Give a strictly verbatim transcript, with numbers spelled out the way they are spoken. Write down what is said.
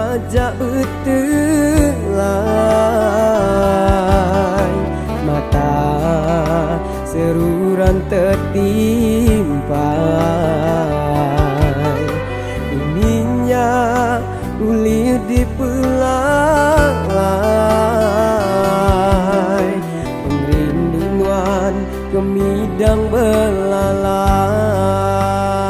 ajak bertelai, mata seruran tertimpai. Inginnya uli dipelai, pengrinduan kemidang belalai.